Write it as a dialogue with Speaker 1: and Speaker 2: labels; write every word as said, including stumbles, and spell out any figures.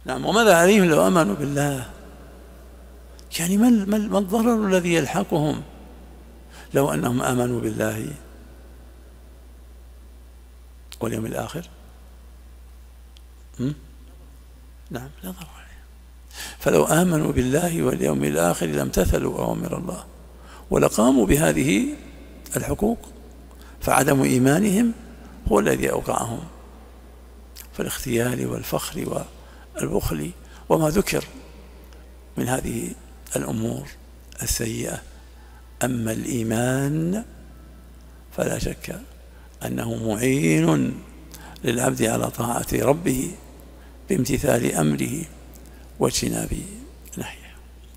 Speaker 1: نعم. وماذا عليهم لو آمنوا بالله؟ يعني ما ما الضرر الذي يلحقهم لو أنهم آمنوا بالله واليوم الآخر؟ نعم، لا ضرر عليهم. فلو آمنوا بالله واليوم الآخر لامتثلوا أوامر الله ولقاموا بهذه الحقوق، فعدم إيمانهم هو الذي أوقعهم في الاختيال والفخر والبخل وما ذكر من هذه الأمور السيئة. أما الإيمان فلا شك أنه معين للعبد على طاعة ربه بامتثال أمره واجتناب